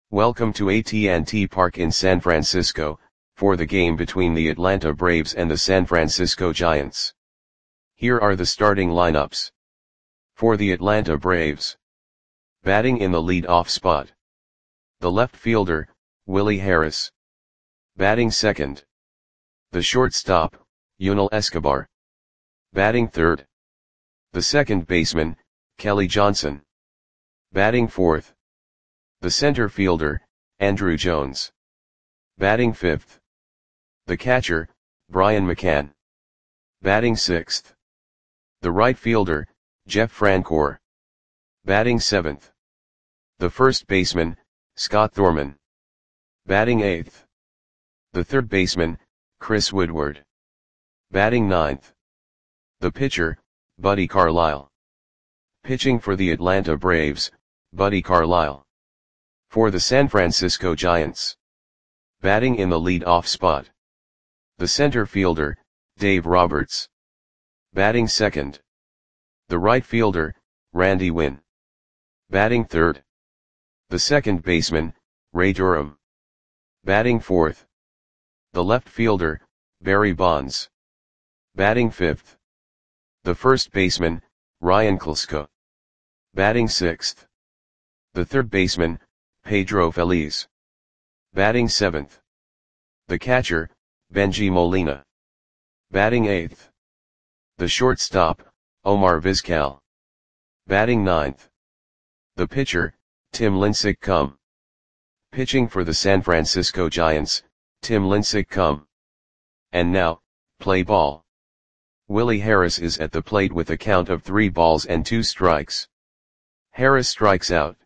Welcome to AT&T Park in San Francisco, for the game between the Atlanta Braves and the San Francisco Giants. Here are the starting lineups. For the Atlanta Braves. Batting in the lead-off spot. The left fielder, Willie Harris. Batting second. The shortstop, Yunel Escobar. Batting third. The second baseman, Kelly Johnson. Batting fourth. The center fielder, Andruw Jones. Batting fifth. The catcher, Brian McCann. Batting sixth. The right fielder, Jeff Francoeur. Batting seventh. The first baseman, Scott Thorman. Batting eighth. The third baseman, Chris Woodward. Batting ninth. The pitcher, Buddy Carlisle. Pitching for the Atlanta Braves, Buddy Carlisle. For the San Francisco Giants. Batting in the lead-off spot. The center fielder, Dave Roberts. Batting second. The right fielder, Randy Winn. Batting third. The second baseman, Ray Durham. Batting fourth. The left fielder, Barry Bonds. Batting fifth. The first baseman, Ryan Klesko. Batting sixth. The third baseman, Pedro Feliz. Batting seventh. The catcher, Bengie Molina. Batting eighth. The shortstop, Omar Vizquel. Batting ninth. The pitcher, Tim Lincecum. Pitching for the San Francisco Giants, Tim Lincecum. And now, play ball. Willie Harris is at the plate with a count of 3 balls and 2 strikes. Harris strikes out.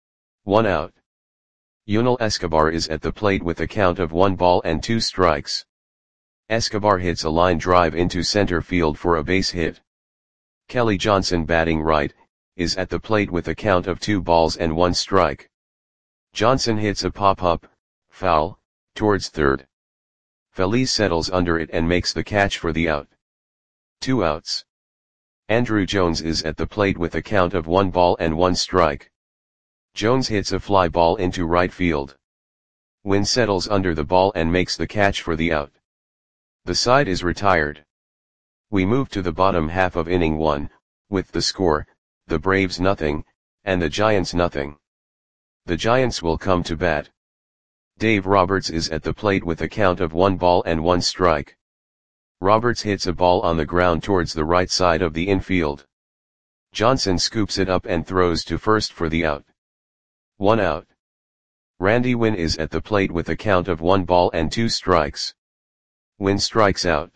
1 out. Yunel Escobar is at the plate with a count of 1 ball and 2 strikes. Escobar hits a line drive into center field for a base hit. Kelly Johnson, batting right, is at the plate with a count of 2 balls and 1 strike. Johnson hits a pop-up, foul, towards third. Feliz settles under it and makes the catch for the out. 2 outs. Andruw Jones is at the plate with a count of 1 ball and 1 strike. Jones hits a fly ball into right field. Winn settles under the ball and makes the catch for the out. The side is retired. We move to the bottom half of inning 1, with the score, the Braves 0, and the Giants 0. The Giants will come to bat. Dave Roberts is at the plate with a count of 1 ball and 1 strike. Roberts hits a ball on the ground towards the right side of the infield. Johnson scoops it up and throws to first for the out. 1 out. Randy Winn is at the plate with a count of 1 ball and 2 strikes. Winn strikes out.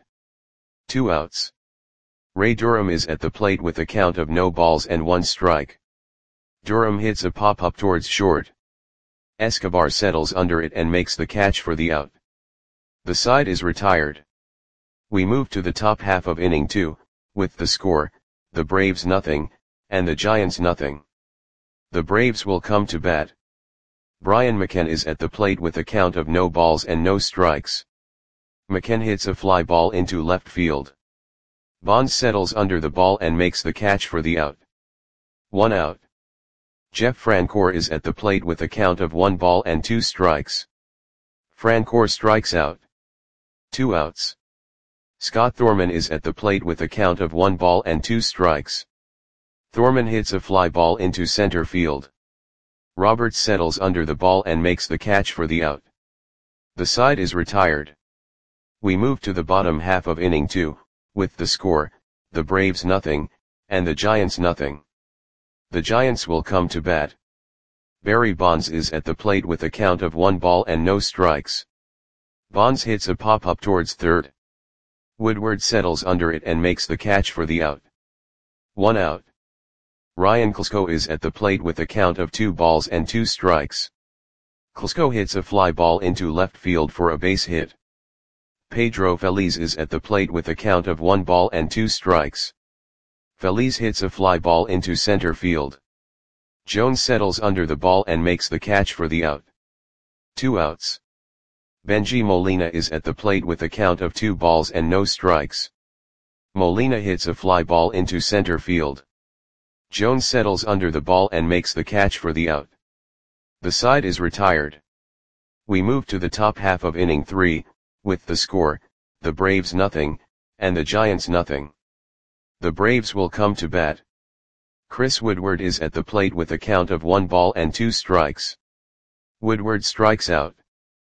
2 outs. Ray Durham is at the plate with a count of no balls and 1 strike. Durham hits a pop-up towards short. Escobar settles under it and makes the catch for the out. The side is retired. We move to the top half of inning 2, with the score, the Braves 0, and the Giants 0. The Braves will come to bat. Brian McCann is at the plate with a count of no balls and no strikes. McCann hits a fly ball into left field. Bonds settles under the ball and makes the catch for the out. 1 out. Jeff Francoeur is at the plate with a count of 1 ball and 2 strikes. Francoeur strikes out. 2 outs. Scott Thorman is at the plate with a count of 1 ball and 2 strikes. Thorman hits a fly ball into center field. Roberts settles under the ball and makes the catch for the out. The side is retired. We move to the bottom half of inning 2, with the score, the Braves 0, and the Giants 0. The Giants will come to bat. Barry Bonds is at the plate with a count of 1 ball and no strikes. Bonds hits a pop-up towards third. Woodward settles under it and makes the catch for the out. 1 out. Ryan Klesko is at the plate with a count of 2 balls and 2 strikes. Klesko hits a fly ball into left field for a base hit. Pedro Feliz is at the plate with a count of 1 ball and 2 strikes. Feliz hits a fly ball into center field. Jones settles under the ball and makes the catch for the out. 2 outs. Bengie Molina is at the plate with a count of 2 balls and no strikes. Molina hits a fly ball into center field. Jones settles under the ball and makes the catch for the out. The side is retired. We move to the top half of inning 3, with the score, the Braves nothing, and the Giants nothing. The Braves will come to bat. Chris Woodward is at the plate with a count of 1 ball and 2 strikes. Woodward strikes out.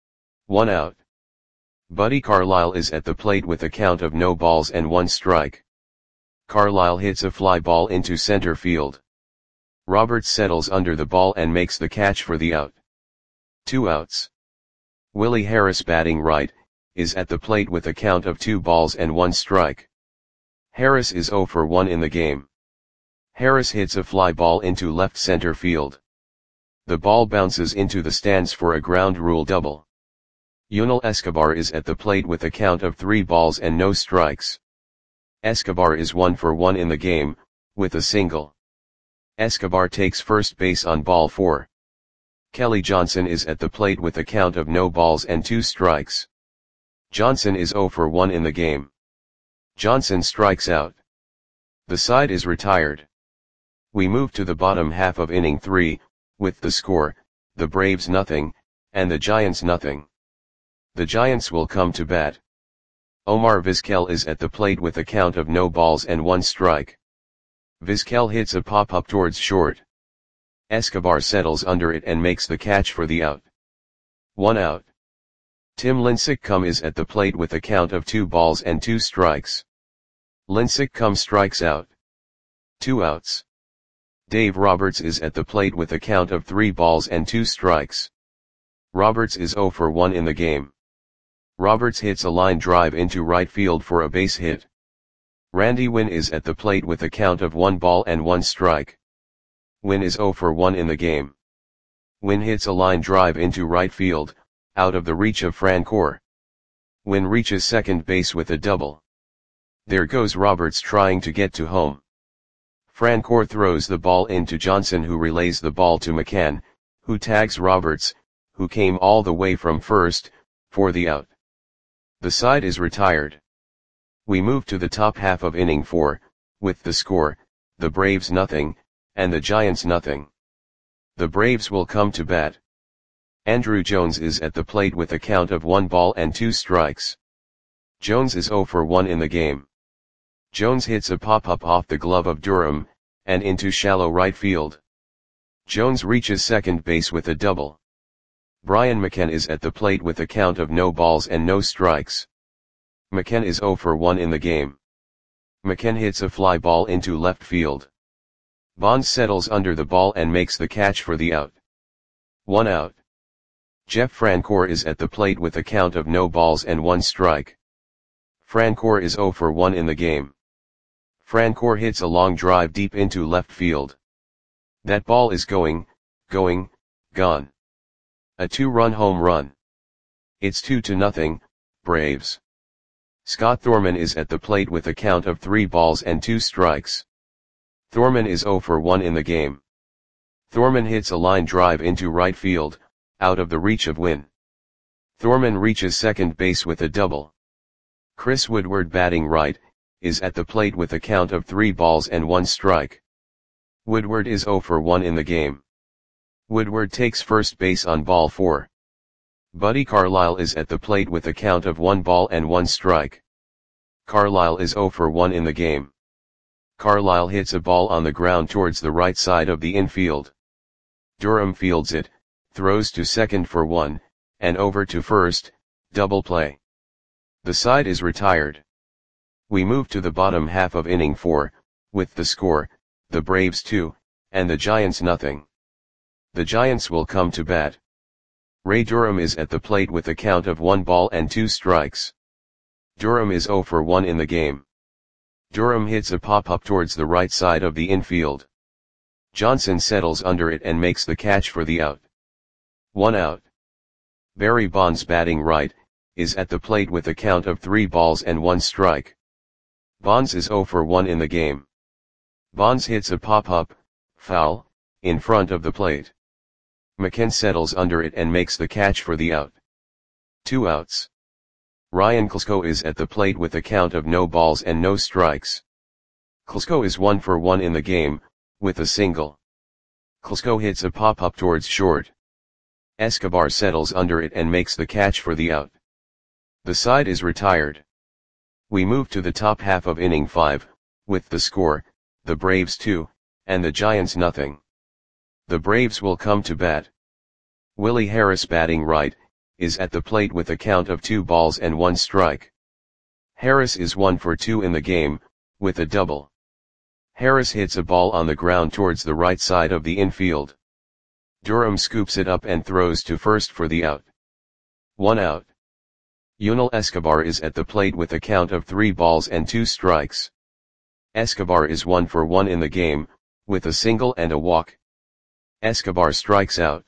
1 out. Buddy Carlisle is at the plate with a count of no balls and 1 strike. Carlisle hits a fly ball into center field. Roberts settles under the ball and makes the catch for the out. 2 outs. Willie Harris, batting right, is at the plate with a count of 2 balls and 1 strike. Harris is 0 for 1 in the game. Harris hits a fly ball into left center field. The ball bounces into the stands for a ground rule double. Yunel Escobar is at the plate with a count of 3 balls and no strikes. Escobar is 1 for 1 in the game, with a single. Escobar takes first base on ball 4. Kelly Johnson is at the plate with a count of no balls and 2 strikes. Johnson is 0 for 1 in the game. Johnson strikes out. The side is retired. We move to the bottom half of inning 3, with the score, the Braves nothing, and the Giants nothing. The Giants will come to bat. Omar Vizquel is at the plate with a count of no balls and 1 strike. Vizquel hits a pop-up towards short. Escobar settles under it and makes the catch for the out. 1 out. Tim Lincecum is at the plate with a count of 2 balls and 2 strikes. Lincecum strikes out. 2 outs. Dave Roberts is at the plate with a count of 3 balls and 2 strikes. Roberts is 0 for 1 in the game. Roberts hits a line drive into right field for a base hit. Randy Winn is at the plate with a count of 1 ball and 1 strike. Winn is 0 for 1 in the game. Winn hits a line drive into right field, out of the reach of Francoeur. Winn reaches second base with a double. There goes Roberts trying to get to home. Francoeur throws the ball into Johnson, who relays the ball to McCann, who tags Roberts, who came all the way from first, for the out. The side is retired. We move to the top half of inning 4, with the score, the Braves nothing, and the Giants nothing. The Braves will come to bat. Andrew Jones is at the plate with a count of 1 ball and 2 strikes. Jones is 0 for 1 in the game. Jones hits a pop-up off the glove of Durham, and into shallow right field. Jones reaches second base with a double. Brian McCann is at the plate with a count of no balls and no strikes. McCann is 0 for 1 in the game. McCann hits a fly ball into left field. Bonds settles under the ball and makes the catch for the out. 1 out. Jeff Francoeur is at the plate with a count of no balls and 1 strike. Francoeur is 0 for 1 in the game. Francoeur hits a long drive deep into left field. That ball is gone. A 2-run home run. It's 2-0, Braves. Scott Thorman is at the plate with a count of 3 balls and 2 strikes. Thorman is 0 for 1 in the game. Thorman hits a line drive into right field, out of the reach of Winn. Thorman reaches second base with a double. Chris Woodward, batting right, is at the plate with a count of 3 balls and 1 strike. Woodward is 0 for 1 in the game. Woodward takes first base on ball 4. Buddy Carlisle is at the plate with a count of 1 ball and 1 strike. Carlisle is 0 for 1 in the game. Carlisle hits a ball on the ground towards the right side of the infield. Durham fields it, throws to second for 1, and over to first, double play. The side is retired. We move to the bottom half of inning 4, with the score, the Braves 2, and the Giants nothing. The Giants will come to bat. Ray Durham is at the plate with a count of 1 ball and 2 strikes. Durham is 0 for 1 in the game. Durham hits a pop-up towards the right side of the infield. Johnson settles under it and makes the catch for the out. 1 out. Barry Bonds, batting right, is at the plate with a count of 3 balls and 1 strike. Bonds is 0 for 1 in the game. Bonds hits a pop-up, foul, in front of the plate. McCann settles under it and makes the catch for the out. 2 outs. Ryan Klesko is at the plate with a count of no balls and no strikes. Klesko is 1 for 1 in the game, with a single. Klesko hits a pop-up towards short. Escobar settles under it and makes the catch for the out. The side is retired. We move to the top half of inning 5, with the score, the Braves 2, and the Giants nothing. The Braves will come to bat. Willie Harris batting right, is at the plate with a count of 2 balls and 1 strike. Harris is 1 for 2 in the game, with a double. Harris hits a ball on the ground towards the right side of the infield. Durham scoops it up and throws to first for the out. 1 out. Yunel Escobar is at the plate with a count of 3 balls and 2 strikes. Escobar is 1 for 1 in the game, with a single and a walk. Escobar strikes out.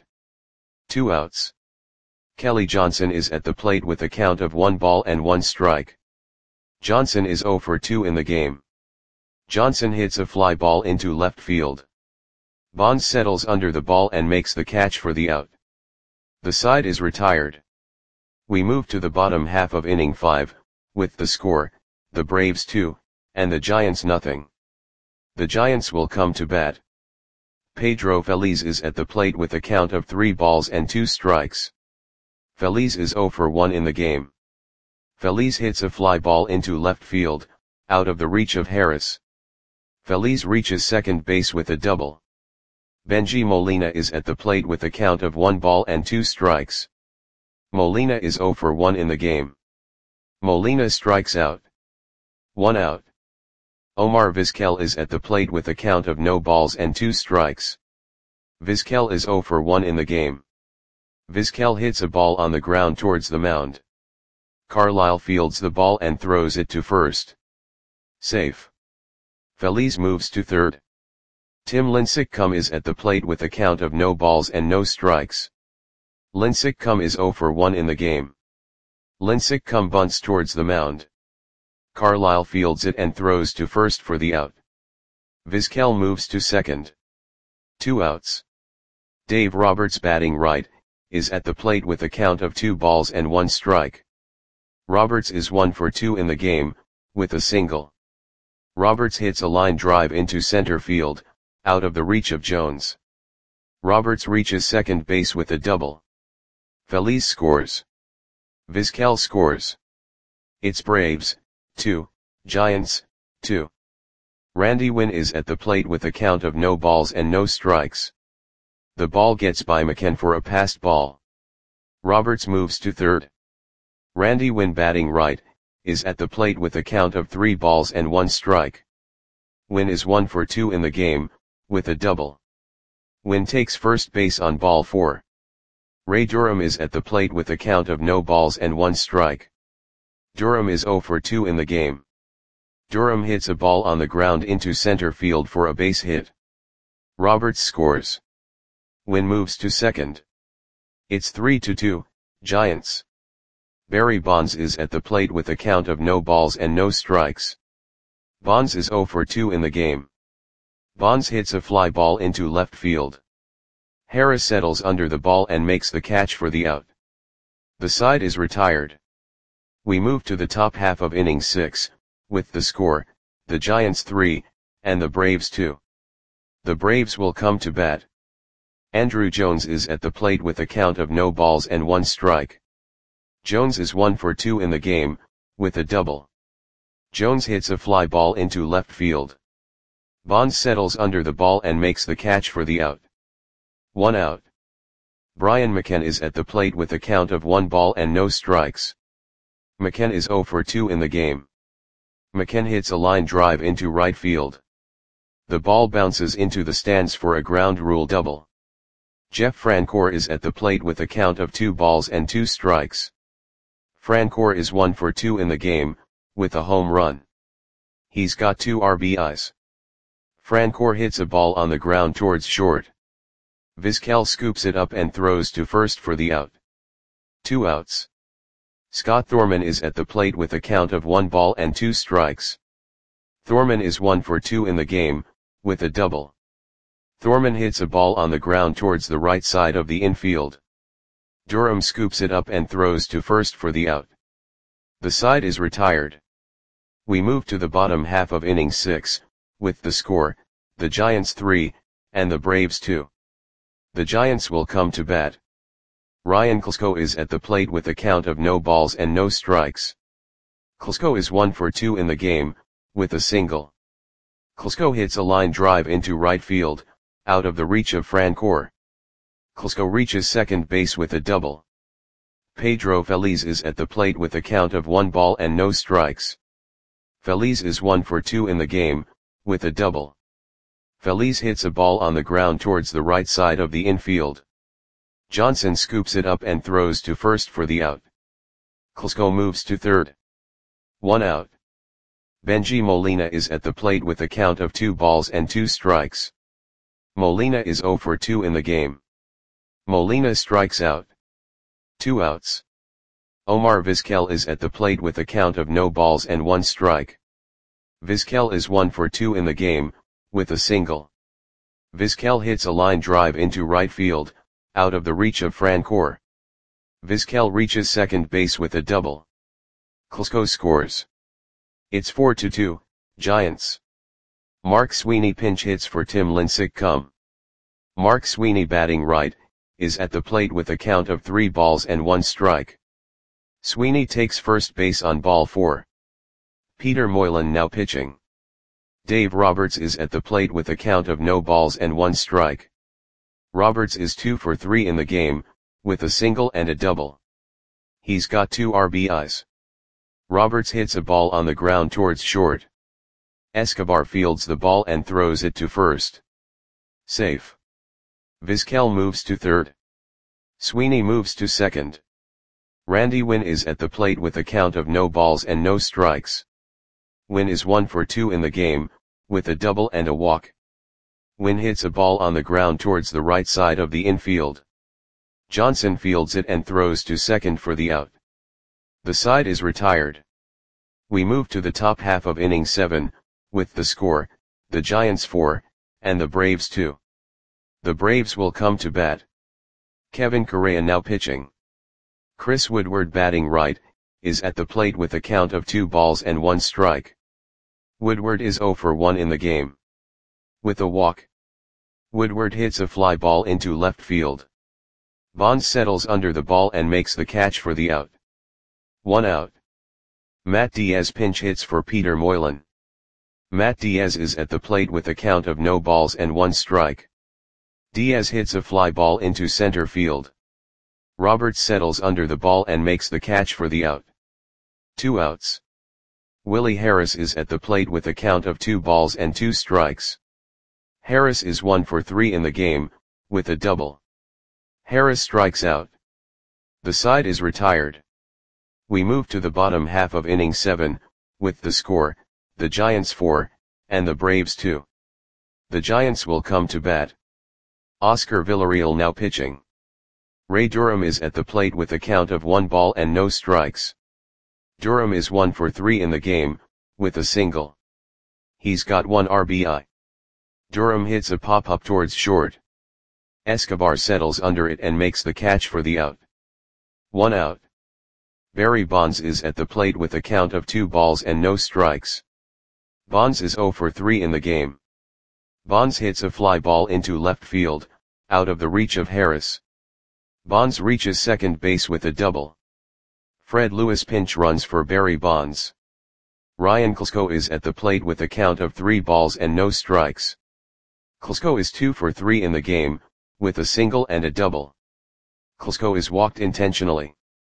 2 outs. Kelly Johnson is at the plate with a count of 1 ball and 1 strike. Johnson is 0 for 2 in the game. Johnson hits a fly ball into left field. Bonds settles under the ball and makes the catch for the out. The side is retired. We move to the bottom half of inning 5, with the score, the Braves 2, and the Giants nothing. The Giants will come to bat. Pedro Feliz is at the plate with a count of 3 balls and 2 strikes. Feliz is 0 for 1 in the game. Feliz hits a fly ball into left field, out of the reach of Harris. Feliz reaches second base with a double. Benji Molina is at the plate with a count of 1 ball and 2 strikes. Molina is 0 for 1 in the game. Molina strikes out. 1 out. Omar Vizquel is at the plate with a count of no balls and 2 strikes. Vizquel is 0 for 1 in the game. Vizquel hits a ball on the ground towards the mound. Carlisle fields the ball and throws it to first. Safe. Feliz moves to third. Tim Lincecum is at the plate with a count of no balls and no strikes. Lincecum is 0 for 1 in the game. Lincecum bunts towards the mound. Carlisle fields it and throws to first for the out. Vizquel moves to second. 2 outs. Dave Roberts batting right, is at the plate with a count of 2 balls and 1 strike. Roberts is 1 for 2 in the game, with a single. Roberts hits a line drive into center field, out of the reach of Jones. Roberts reaches second base with a double. Feliz scores. Vizquel scores. It's Braves 2, Giants 2. Randy Winn is at the plate with a count of no balls and no strikes. The ball gets by McCann for a passed ball. Roberts moves to third. Randy Winn batting right, is at the plate with a count of 3 balls and 1 strike. Winn is 1 for 2 in the game, with a double. Winn takes first base on ball 4. Ray Durham is at the plate with a count of no balls and 1 strike. Durham is 0 for 2 in the game. Durham hits a ball on the ground into center field for a base hit. Roberts scores. Winn moves to second. It's 3-2, Giants. Barry Bonds is at the plate with a count of no balls and no strikes. Bonds is 0 for 2 in the game. Bonds hits a fly ball into left field. Harris settles under the ball and makes the catch for the out. The side is retired. We move to the top half of inning 6, with the score, the Giants 3, and the Braves 2. The Braves will come to bat. Andrew Jones is at the plate with a count of no balls and 1 strike. Jones is 1 for 2 in the game, with a double. Jones hits a fly ball into left field. Bonds settles under the ball and makes the catch for the out. 1 out. Brian McCann is at the plate with a count of 1 ball and no strikes. McCann is 0 for 2 in the game. McCann hits a line drive into right field. The ball bounces into the stands for a ground rule double. Jeff Francoeur is at the plate with a count of 2 balls and 2 strikes. Francoeur is 1 for 2 in the game, with a home run. He's got 2 RBIs. Francoeur hits a ball on the ground towards short. Vizquel scoops it up and throws to first for the out. 2 outs. Scott Thorman is at the plate with a count of 1 ball and 2 strikes. Thorman is 1 for 2 in the game, with a double. Thorman hits a ball on the ground towards the right side of the infield. Durham scoops it up and throws to first for the out. The side is retired. We move to the bottom half of inning 6, with the score, the Giants 3, and the Braves 2. The Giants will come to bat. Ryan Klesko is at the plate with a count of no balls and no strikes. Klesko is 1 for 2 in the game, with a single. Klesko hits a line drive into right field, out of the reach of Francoeur. Klesko reaches second base with a double. Pedro Feliz is at the plate with a count of 1 ball and no strikes. Feliz is 1 for 2 in the game, with a double. Feliz hits a ball on the ground towards the right side of the infield. Johnson scoops it up and throws to first for the out. Klesko moves to third. 1 out. Benji Molina is at the plate with a count of 2 balls and 2 strikes. Molina is 0 for 2 in the game. Molina strikes out. 2 outs. Omar Vizquel is at the plate with a count of no balls and 1 strike. Vizquel is 1 for 2 in the game, with a single. Vizquel hits a line drive into right field, out of the reach of Francoeur. Vizquel reaches second base with a double. Klesko scores. It's 4-2, Giants. Mark Sweeney pinch hits for Tim Lincecum. Mark Sweeney, batting right, is at the plate with a count of 3 balls and 1 strike. Sweeney takes first base on ball 4. Peter Moylan now pitching. Dave Roberts is at the plate with a count of no balls and 1 strike. Roberts is 2 for 3 in the game, with a single and a double. He's got 2 RBIs. Roberts hits a ball on the ground towards short. Escobar fields the ball and throws it to first. Safe. Vizquel moves to third. Sweeney moves to second. Randy Winn is at the plate with a count of no balls and no strikes. Winn is 1 for 2 in the game, with a double and a walk. Winn hits a ball on the ground towards the right side of the infield. Johnson fields it and throws to second for the out. The side is retired. We move to the top half of inning 7, with the score, the Giants 4, and the Braves 2. The Braves will come to bat. Kevin Correa now pitching. Chris Woodward, batting right, is at the plate with a count of 2 balls and 1 strike. Woodward is 0 for 1 in the game. With a walk. Woodward hits a fly ball into left field. Bonds settles under the ball and makes the catch for the out. 1 out. Matt Diaz pinch hits for Peter Moylan. Matt Diaz is at the plate with a count of no balls and 1 strike. Diaz hits a fly ball into center field. Roberts settles under the ball and makes the catch for the out. 2 outs. Willie Harris is at the plate with a count of 2 balls and 2 strikes. Harris is 1 for 3 in the game, with a double. Harris strikes out. The side is retired. We move to the bottom half of inning 7, with the score, the Giants 4, and the Braves 2. The Giants will come to bat. Oscar Villarreal now pitching. Ray Durham is at the plate with a count of 1 ball and no strikes. Durham is 1 for 3 in the game, with a single. He's got 1 RBI. Durham hits a pop-up towards short. Escobar settles under it and makes the catch for the out. 1 out. Barry Bonds is at the plate with a count of 2 balls and no strikes. Bonds is 0 for 3 in the game. Bonds hits a fly ball into left field, out of the reach of Harris. Bonds reaches second base with a double. Fred Lewis pinch runs for Barry Bonds. Ryan Klesko is at the plate with a count of 3 balls and no strikes. Klesko is 2 for 3 in the game, with a single and a double. Klesko is walked intentionally.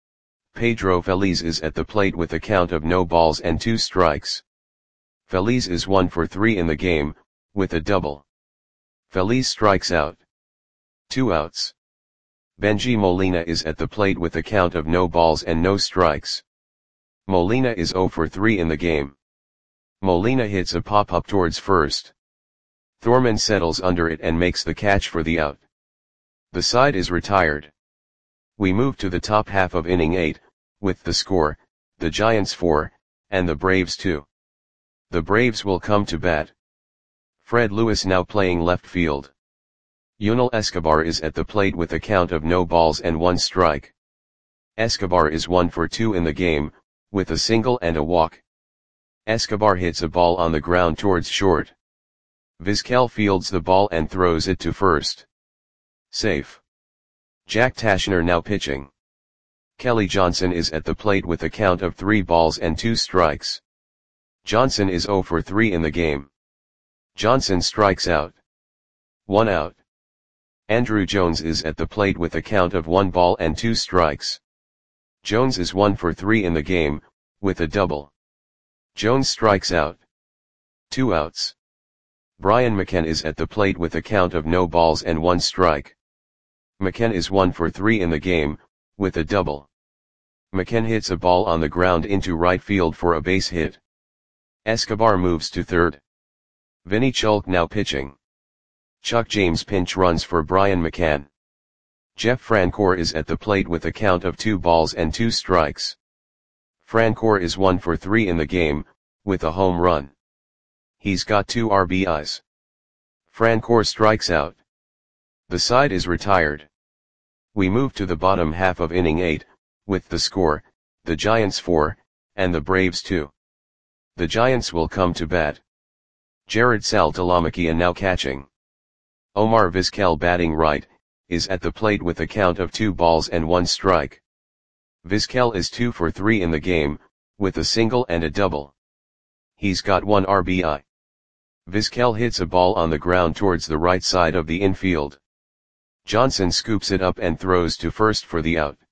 Pedro Feliz is at the plate with a count of no balls and 2 strikes. Feliz is 1 for 3 in the game, with a double. Feliz strikes out. 2 outs. Benji Molina is at the plate with a count of no balls and no strikes. Molina is 0 for 3 in the game. Molina hits a pop-up towards first. Thorman settles under it and makes the catch for the out. The side is retired. We move to the top half of inning 8, with the score, the Giants 4, and the Braves 2. The Braves will come to bat. Fred Lewis now playing left field. Yunel Escobar is at the plate with a count of no balls and 1 strike. Escobar is 1 for 2 in the game, with a single and a walk. Escobar hits a ball on the ground towards short. Vizquel fields the ball and throws it to first. Safe. Jack Tashner now pitching. Kelly Johnson is at the plate with a count of 3 balls and 2 strikes. Johnson is 0 for 3 in the game. Johnson strikes out. 1 out. Andrew Jones is at the plate with a count of 1 ball and 2 strikes. Jones is 1 for 3 in the game, with a double. Jones strikes out. 2 outs. Brian McCann is at the plate with a count of no balls and 1 strike. McCann is 1 for 3 in the game, with a double. McCann hits a ball on the ground into right field for a base hit. Escobar moves to third. Vinny Chulk now pitching. Chuck James pinch runs for Brian McCann. Jeff Francoeur is at the plate with a count of 2 balls and 2 strikes. Francoeur is 1 for 3 in the game, with a home run. He's got 2 RBIs. Francoeur strikes out. The side is retired. We move to the bottom half of inning 8, with the score, the Giants 4, and the Braves 2. The Giants will come to bat. Jared Saltalamacchia now catching. Omar Vizquel batting right, is at the plate with a count of 2 balls and 1 strike. Vizquel is 2 for 3 in the game, with a single and a double. He's got 1 RBI. Vizquel hits a ball on the ground towards the right side of the infield. Johnson scoops it up and throws to first for the out.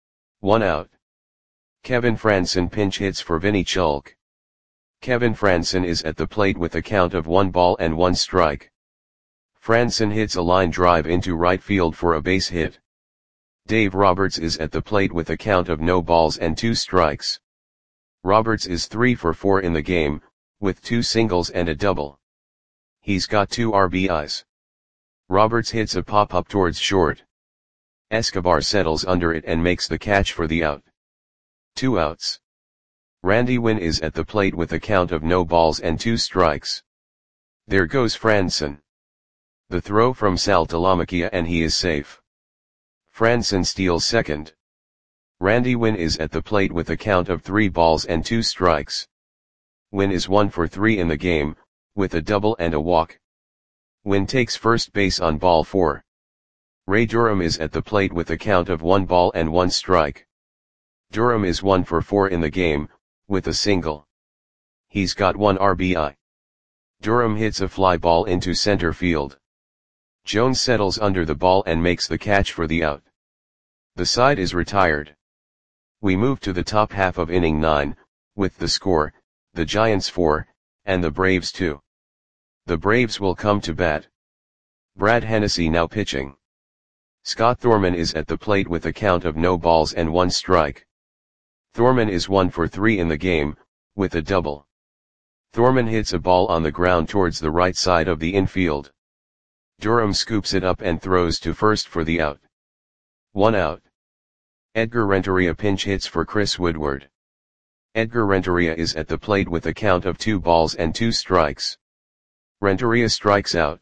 1 out. Kevin Franson pinch hits for Vinny Chulk. Kevin Franson is at the plate with a count of 1 ball and 1 strike. Franson hits a line drive into right field for a base hit. Dave Roberts is at the plate with a count of no balls and 2 strikes. Roberts is 3 for 4 in the game, with 2 singles and a double. He's got 2 RBIs. Roberts hits a pop-up towards short. Escobar settles under it and makes the catch for the out. 2 outs. Randy Winn is at the plate with a count of no balls and 2 strikes. There goes Franson. The throw from Saltalamacchia and he is safe. Franson steals second. Randy Winn is at the plate with a count of 3 balls and 2 strikes. Winn is 1 for 3 in the game, with a double and a walk. Winn takes first base on ball 4. Ray Durham is at the plate with a count of 1 ball and 1 strike. Durham is 1 for 4 in the game, with a single. He's got 1 RBI. Durham hits a fly ball into center field. Jones settles under the ball and makes the catch for the out. The side is retired. We move to the top half of inning 9, with the score, the Giants 4, and the Braves 2. The Braves will come to bat. Brad Hennessy now pitching. Scott Thorman is at the plate with a count of no balls and 1 strike. Thorman is 1 for 3 in the game, with a double. Thorman hits a ball on the ground towards the right side of the infield. Durham scoops it up and throws to first for the out. 1 out. Edgar Renteria pinch hits for Chris Woodward. Edgar Renteria is at the plate with a count of 2 balls and 2 strikes. Renteria strikes out.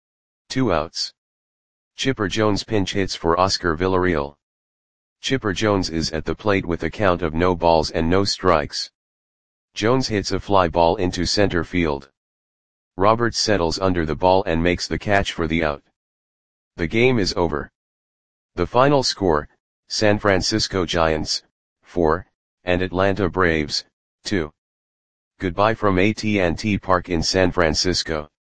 2 outs. Chipper Jones pinch hits for Oscar Villarreal. Chipper Jones is at the plate with a count of no balls and no strikes. Jones hits a fly ball into center field. Roberts settles under the ball and makes the catch for the out. The game is over. The final score, San Francisco Giants, 4, and Atlanta Braves, 2. Goodbye from AT&T Park in San Francisco.